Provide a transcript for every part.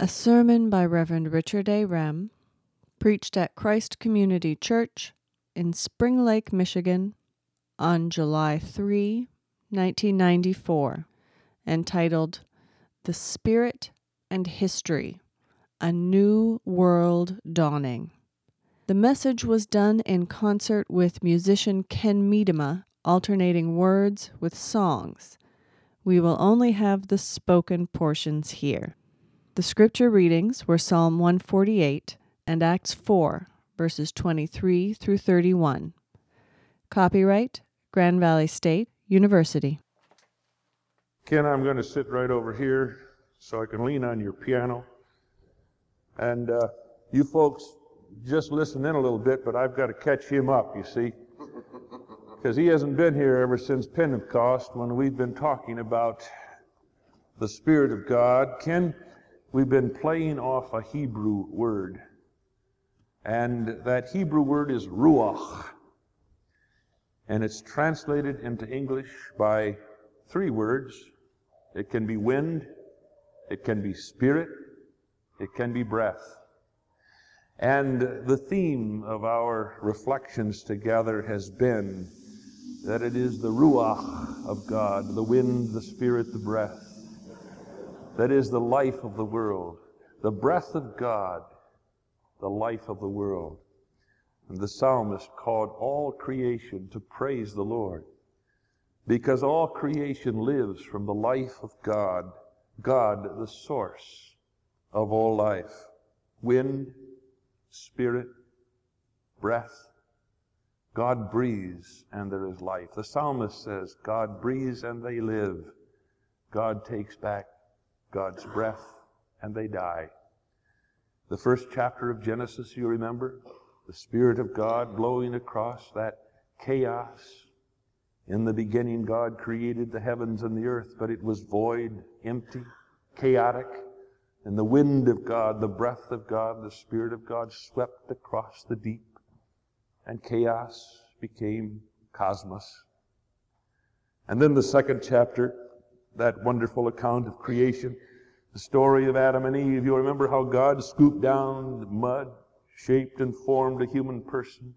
A sermon by Reverend Richard A. Rem, preached at Christ Community Church in Spring Lake, Michigan, on July 3, 1994, entitled The Spirit and History, A New World Dawning. The message was done in concert with musician Ken Miedema, alternating words with songs. We will only have the spoken portions here. The scripture readings were Psalm 148 and Acts 4, verses 23 through 31. Copyright, Grand Valley State University. Ken, I'm going to sit right over here so I can lean on your piano. And you folks just listen in a little bit, but I've got to catch him up, you see. Because he hasn't been here ever since Pentecost when we've been talking about the Spirit of God. Ken, we've been playing off a Hebrew word. And that Hebrew word is ruach. And it's translated into English by three words. It can be wind, it can be spirit, it can be breath. And the theme of our reflections together has been that it is the ruach of God, the wind, the spirit, the breath, that is the life of the world, the breath of God, the life of the world. And the psalmist called all creation to praise the Lord, because all creation lives from the life of God, God the source of all life. Wind, spirit, breath. God breathes and there is life. The psalmist says, God breathes and they live. God takes back God's breath and they die. The first chapter of Genesis, you remember? The Spirit of God blowing across that chaos. In the beginning, God created the heavens and the earth, but it was void, empty, chaotic. And the wind of God, the breath of God, the Spirit of God swept across the deep, and chaos became cosmos. And then the second chapter, that wonderful account of creation, the story of Adam and Eve. You'll remember how God scooped down the mud, shaped and formed a human person,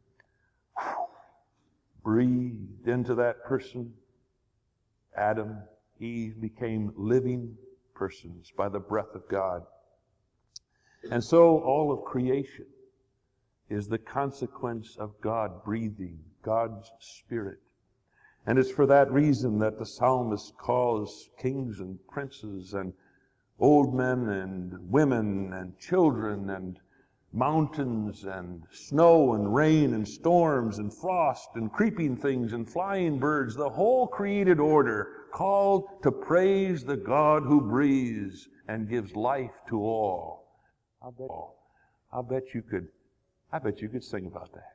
breathed into that person. Adam, Eve became living persons by the breath of God. And so all of creation is the consequence of God breathing, God's Spirit. And it's for that reason that the psalmist calls kings and princes and old men and women and children and mountains and snow and rain and storms and frost and creeping things and flying birds, the whole created order called to praise the God who breathes and gives life to all. I bet you could sing about that.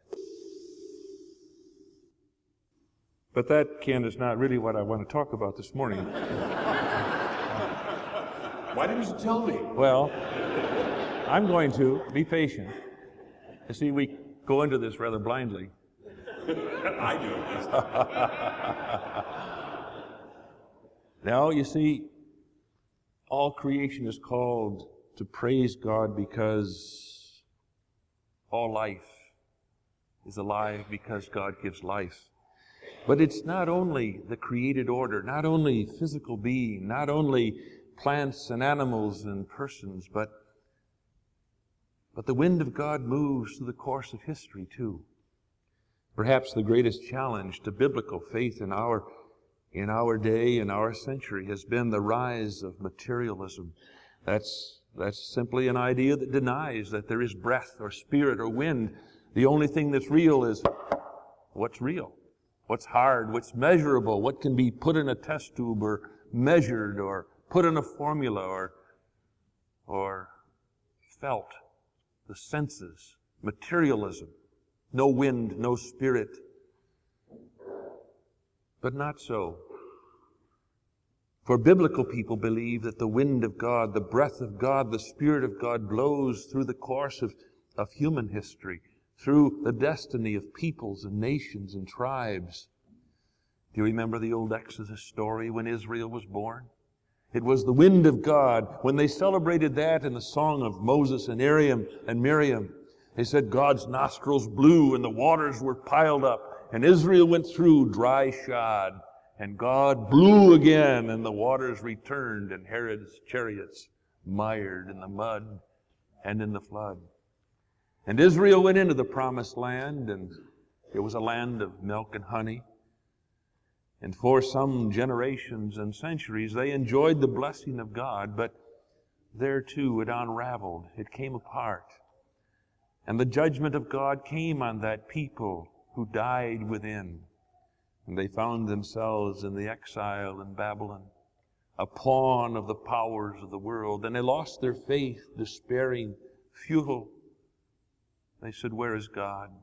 But that, Ken, is not really what I want to talk about this morning. Why didn't you tell me? Well, I'm going to be patient. You see, we go into this rather blindly. I do. Now, you see, all creation is called to praise God because all life is alive because God gives life. But it's not only the created order, not only physical being, not only plants and animals and persons, but the wind of God moves through the course of history too. Perhaps the greatest challenge to biblical faith in our day, in our century, has been the rise of materialism. That's simply an idea that denies that there is breath or spirit or wind. The only thing that's real is what's real, what's hard, what's measurable, what can be put in a test tube or measured or put in a formula or felt. The senses, materialism, no wind, no spirit. But not so. For biblical people believe that the wind of God, the breath of God, the Spirit of God blows through the course of human history, through the destiny of peoples and nations and tribes. Do you remember the old Exodus story when Israel was born? It was the wind of God. When they celebrated that in the song of Moses and Aaron and Miriam, they said God's nostrils blew and the waters were piled up, and Israel went through dry shod, and God blew again and the waters returned, and Herod's chariots mired in the mud and in the flood. And Israel went into the promised land, and it was a land of milk and honey. And for some generations and centuries, they enjoyed the blessing of God, but there too it unraveled. It came apart. And the judgment of God came on that people who died within. And they found themselves in the exile in Babylon, a pawn of the powers of the world. And they lost their faith, despairing, futile. They said, "Where is God?"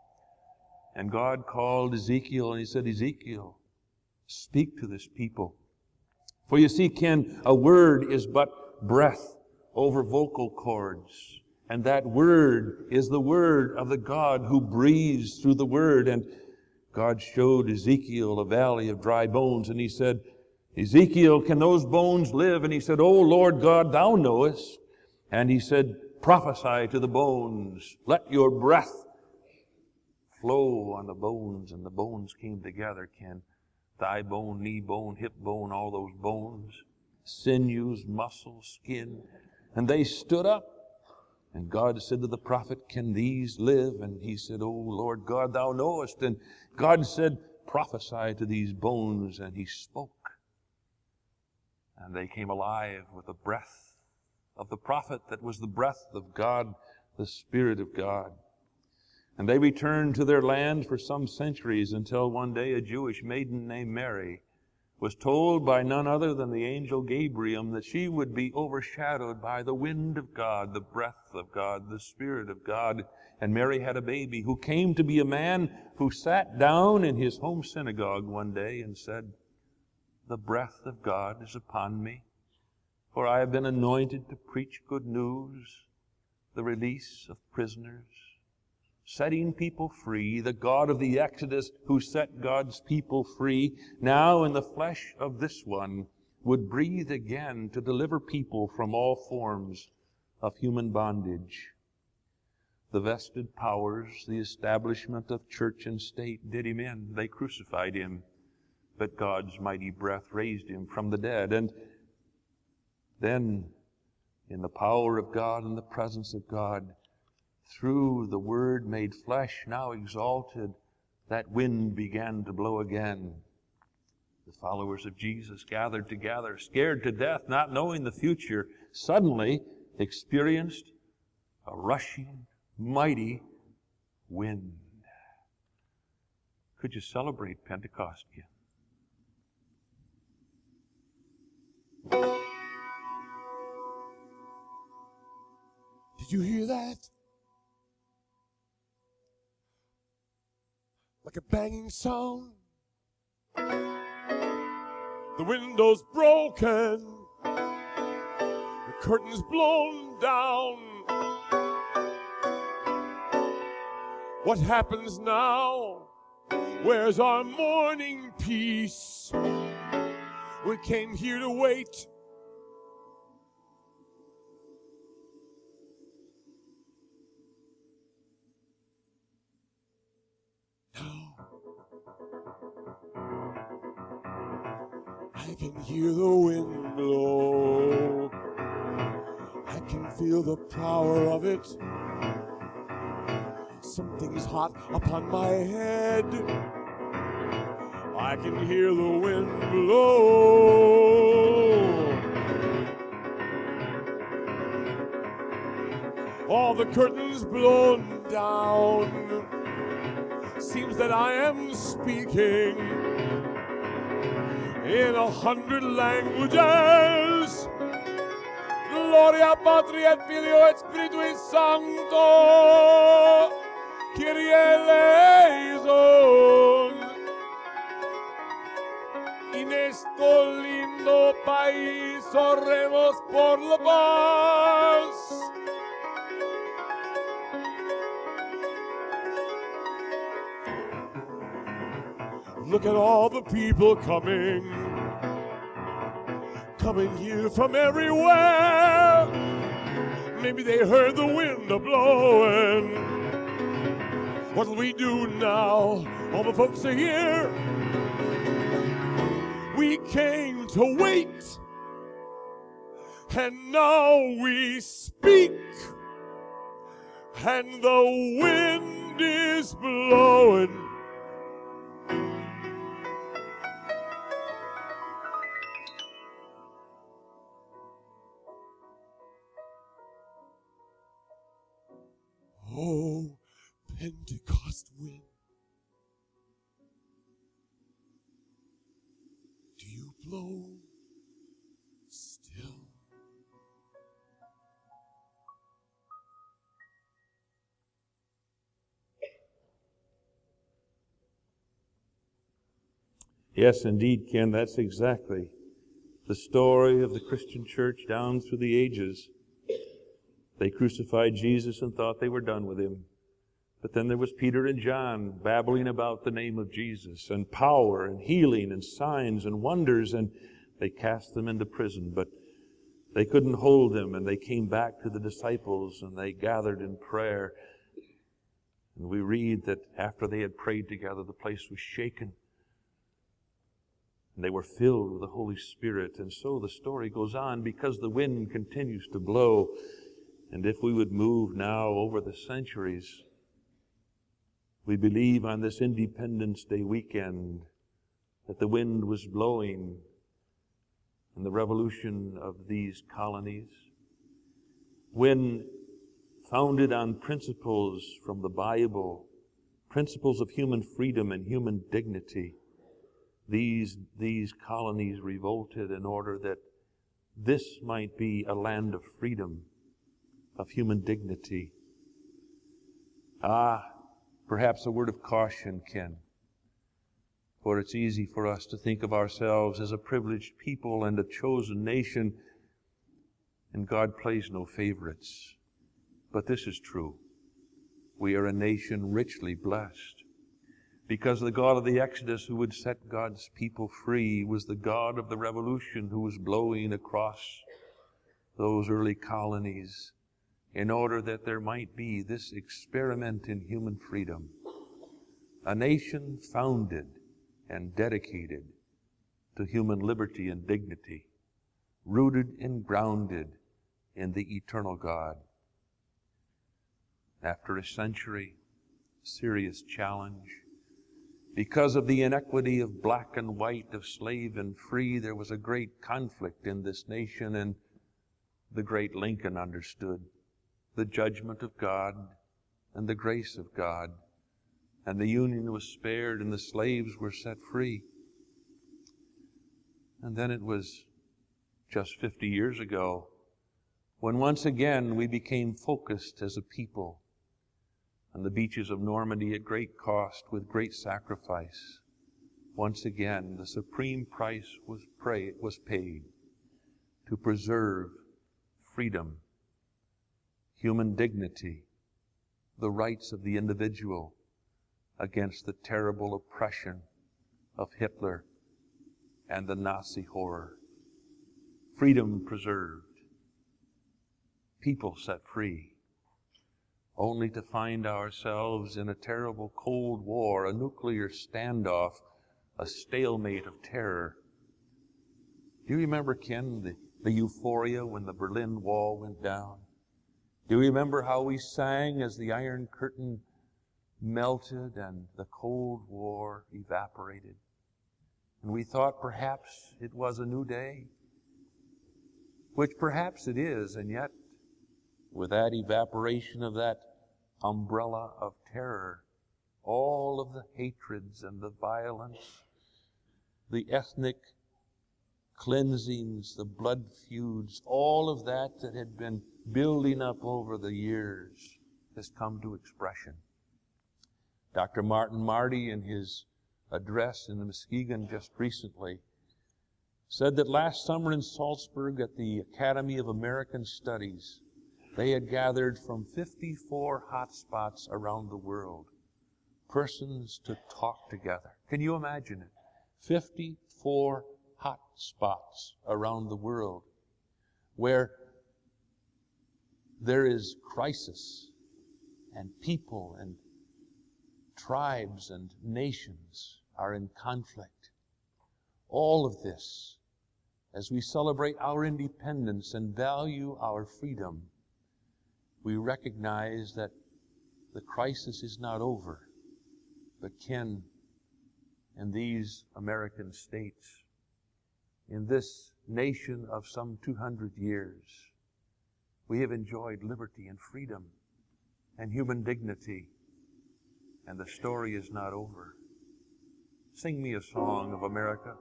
And God called Ezekiel, and he said, "Ezekiel, speak to this people." For you see, Ken, a word is but breath over vocal cords. And that word is the word of the God who breathes through the word. And God showed Ezekiel a valley of dry bones, and he said, "Ezekiel, can those bones live?" And he said, "Oh, Lord God, thou knowest." And he said, "Prophesy to the bones. Let your breath flow on the bones." And the bones came together, Ken. Thigh bone, knee bone, hip bone, all those bones, sinews, muscle, skin. And they stood up. And God said to the prophet, "Can these live?" And he said, "Oh, Lord God, thou knowest." And God said, "Prophesy to these bones." And he spoke. And they came alive with the breath of the prophet that was the breath of God, the Spirit of God. And they returned to their land for some centuries until one day a Jewish maiden named Mary was told by none other than the angel Gabriel that she would be overshadowed by the wind of God, the breath of God, the Spirit of God. And Mary had a baby who came to be a man who sat down in his home synagogue one day and said, "The breath of God is upon me, for I have been anointed to preach good news, the release of prisoners, setting people free." The God of the Exodus who set God's people free, now in the flesh of this one, would breathe again to deliver people from all forms of human bondage. The vested powers, the establishment of church and state did him in. They crucified him, but God's mighty breath raised him from the dead. And then, in the power of God and the presence of God, through the Word made flesh, now exalted, that wind began to blow again. The followers of Jesus gathered together, scared to death, not knowing the future, suddenly experienced a rushing, mighty wind. Could you celebrate Pentecost again? Did you hear that? Like a banging sound. The window's broken. The curtain's blown down. What happens now? Where's our morning peace? We came here to wait. I can hear the wind blow. I can feel the power of it. Something's hot upon my head. I can hear the wind blow. All the curtains blown down. Seems that I am speaking in 100 languages. Gloria Patri et Filio et Spiritui Sancto. Kyrie eleison. En esto lindo país oremos por la paz. Look at all the people coming. coming here from everywhere. Maybe they heard the wind a-blowing. What'll we do now? All the folks are here. We came to wait, and now we speak, and the wind is blowing. Oh, Pentecost wind, do you blow still? Yes, indeed, Ken, that's exactly the story of the Christian church down through the ages. They crucified Jesus and thought they were done with him. But then there was Peter and John babbling about the name of Jesus and power and healing and signs and wonders, and they cast them into prison. But they couldn't hold them, and they came back to the disciples, and they gathered in prayer. And we read that after they had prayed together, the place was shaken. And they were filled with the Holy Spirit. And so the story goes on because the wind continues to blow. And if we would move now over the centuries, we believe on this Independence Day weekend that the wind was blowing in the revolution of these colonies. When founded on principles from the Bible, principles of human freedom and human dignity, these colonies revolted in order that this might be a land of freedom, of human dignity. Perhaps a word of caution, Ken, for it's easy for us to think of ourselves as a privileged people and a chosen nation, and God plays no favorites. But this is true. We are a nation richly blessed, because the God of the Exodus, who would set God's people free, was the God of the revolution who was blowing across those early colonies in order that there might be this experiment in human freedom. A nation founded and dedicated to human liberty and dignity, rooted and grounded in the eternal God. After a century, serious challenge, because of the inequity of black and white, of slave and free, there was a great conflict in this nation, and the great Lincoln understood the judgment of God and the grace of God, and the Union was spared and the slaves were set free. And then it was just 50 years ago when once again we became focused as a people on the beaches of Normandy at great cost, with great sacrifice. Once again, the supreme price was paid to preserve freedom, human dignity, the rights of the individual against the terrible oppression of Hitler and the Nazi horror. Freedom preserved, people set free, only to find ourselves in a terrible Cold War, a nuclear standoff, a stalemate of terror. Do you remember, Ken, the euphoria when the Berlin Wall went down? Do you remember how we sang as the Iron Curtain melted and the Cold War evaporated? And we thought perhaps it was a new day, which perhaps it is, and yet with that evaporation of that umbrella of terror, all of the hatreds and the violence, the ethnic cleansings, the blood feuds, all of that had been building up over the years has come to expression. Dr. Martin Marty, in his address in the Muskegon just recently, said that last summer in Salzburg at the Academy of American Studies, they had gathered from 54 hotspots around the world persons to talk together. Can you imagine it? 54 hot spots around the world where there is crisis and people and tribes and nations are in conflict. All of this, as we celebrate our independence and value our freedom, we recognize that the crisis is not over. But Ken, in these American states, in this nation of some 200 years, we have enjoyed liberty and freedom and human dignity, and the story is not over. Sing me a song of America.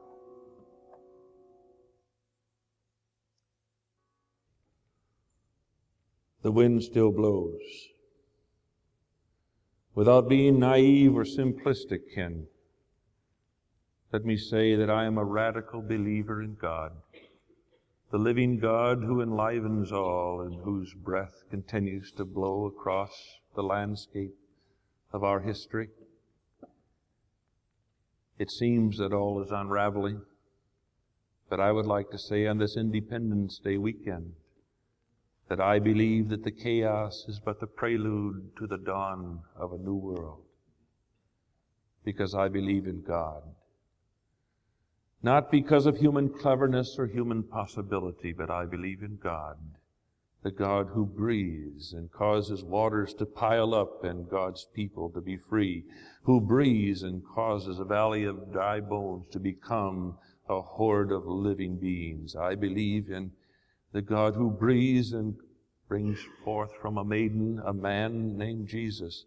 The wind still blows. Without being naive or simplistic, Ken, let me say that I am a radical believer in God, the living God who enlivens all and whose breath continues to blow across the landscape of our history. It seems that all is unraveling, but I would like to say on this Independence Day weekend that I believe that the chaos is but the prelude to the dawn of a new world, because I believe in God. Not because of human cleverness or human possibility, but I believe in God, the God who breathes and causes waters to pile up and God's people to be free, who breathes and causes a valley of dry bones to become a horde of living beings. I believe in the God who breathes and brings forth from a maiden a man named Jesus.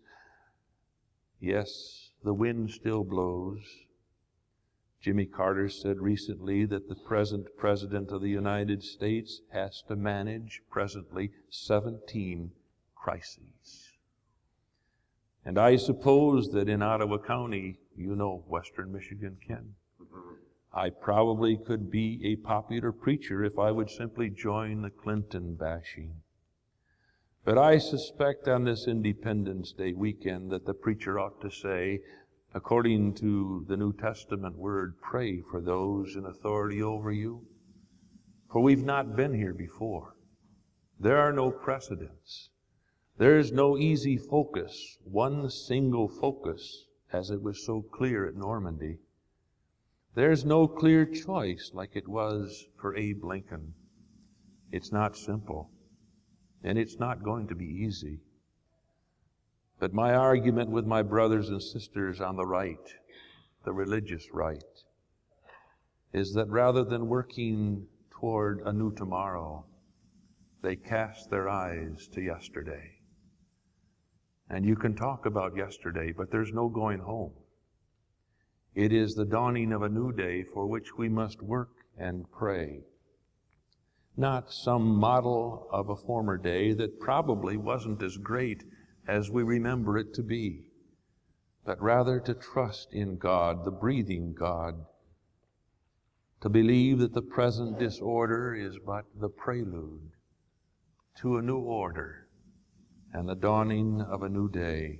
Yes, the wind still blows. Jimmy Carter said recently that the present President of the United States has to manage presently 17 crises. And I suppose that in Ottawa County, you know Western Michigan, Ken, I probably could be a popular preacher if I would simply join the Clinton bashing. But I suspect on this Independence Day weekend that the preacher ought to say, according to the New Testament word, pray for those in authority over you. For we've not been here before. There are no precedents. There is no easy focus, one single focus, as it was so clear at Normandy. There's no clear choice like it was for Abe Lincoln. It's not simple, and it's not going to be easy. But my argument with my brothers and sisters on the right, the religious right, is that rather than working toward a new tomorrow, they cast their eyes to yesterday. And you can talk about yesterday, but there's no going home. It is the dawning of a new day for which we must work and pray. Not some model of a former day that probably wasn't as great as we remember it to be, but rather to trust in God, the breathing God, to believe that the present disorder is but the prelude to a new order and the dawning of a new day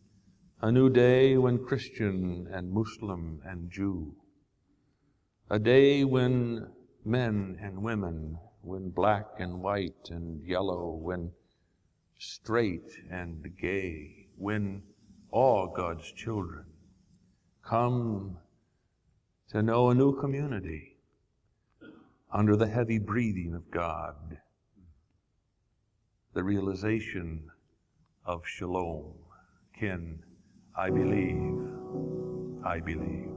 when Christian and Muslim and Jew, a day when men and women, when black and white and yellow, when straight and gay, when all God's children come to know a new community under the heavy breathing of God, the realization of shalom. Ken, I believe.